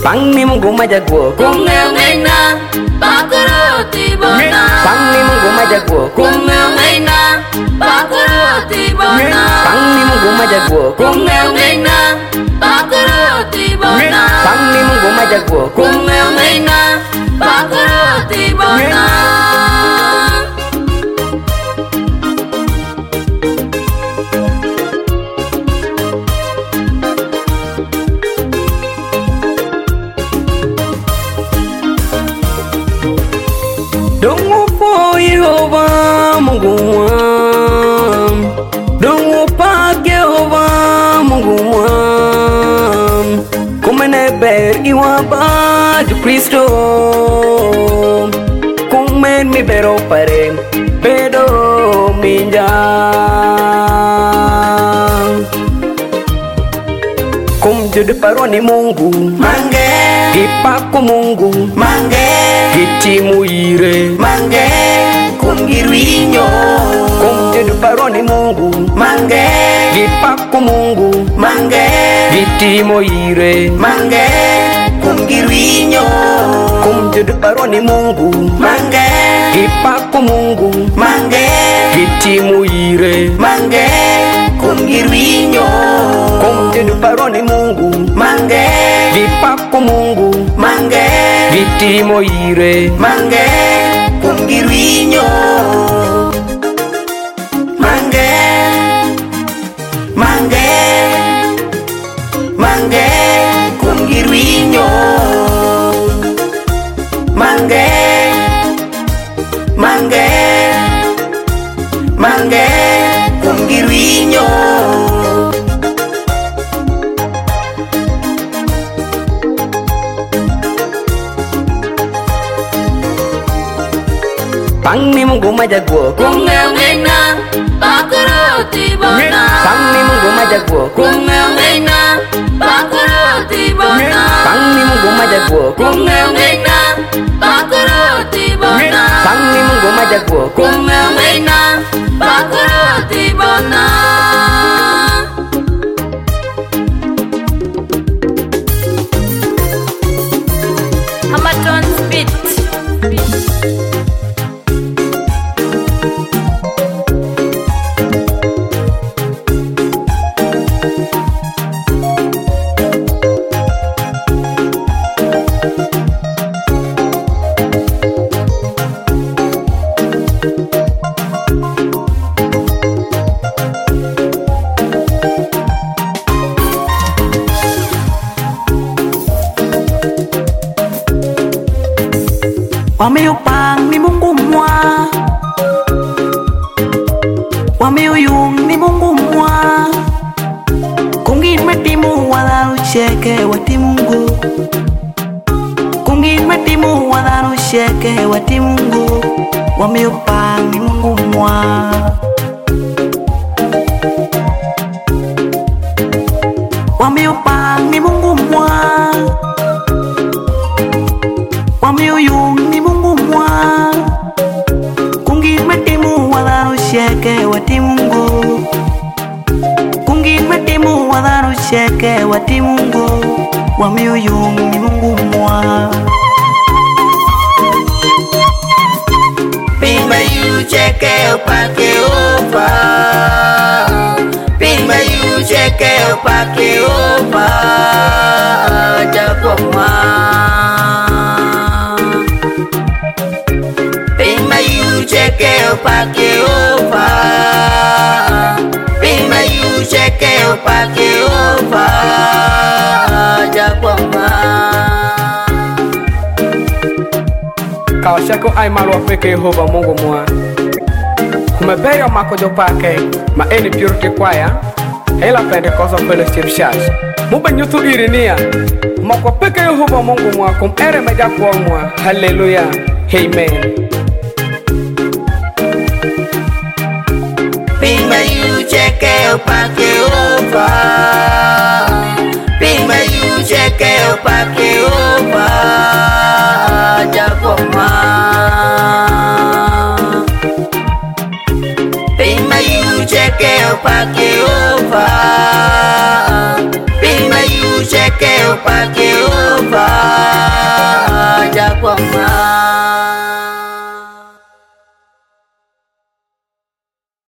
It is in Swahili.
Pangni Mungu majago Kungaina Pakuroti bona Pangni Mungu majago Kungaina Pakuroti bona Pangni Mungu majago Kungaina Pakuroti bona Pangni Mungu majago Kungaina Pakuroti bona Dongo po Yehova Mungu wangu, dongo pa Yehova Mungu wangu, kumene ber iwaba ju Kristo, kumen mi bero pare bedo minja, kum jude paroni Mungu Mange ipaku Mungu Mange Gitimu ire Mange Kungirwinyo Kumjudu paroni Mungu Mange Gipaku Mungu Mange Gitimu ire Mange Kungirwinyo Kumjudu paroni Mungu Mange Gipaku Mungu Mange Gitimu ire Mange Kungirwinyo Kumjudu paroni Mungu Mange Gipaku Mungu Mange Gitimu ire Mange Kungirwinyo Mange Mange Mange Kungirwinyo Mange Mange Mange Kungirwinyo Pangni Mungu majago Kungaina Pakuroti bona Pangni Mungu majago Kungaina Pakuroti bona Pangni Mungu majago Kungaina Pakuroti bona Pangni Mungu majago Kungaina Pakuroti bona Hamaton's beat Wameupang ni Mungu mwa, wameuyung ni Mungu mwa, kungin matimu wala ucheke wati Mungu, kungin matimu wala ucheke wati Mungu, wameupang ni Mungu mwa. Wameupang ni Mungu mwa, wameuyung ni Mungu mwa, kungin matimu wala ucheke wati Mungu, kungin matimu wala ucheke wati Mungu, wameuyung ni Mungu mwa. Pima yu cheke upake upa Pima yu cheke upake upa Japoma Pima yu cheke upake upa Pima yu cheke upake upa Japoma Kawashako ai malwa peke Yehova Mungu mwa Kumebeyo makojo pake ma eni purity kwaya Hela Pentecostal Fellowship Church Muba nyutu irinia Makwa peke Yehova Mungu mwa kum ere meja kwa mwa Hallelujah Amen Pima yu cheke upake upa Pima yu cheke upake upa Japoma Pima yu cheke upake upa Pima yu cheke upake upa mwa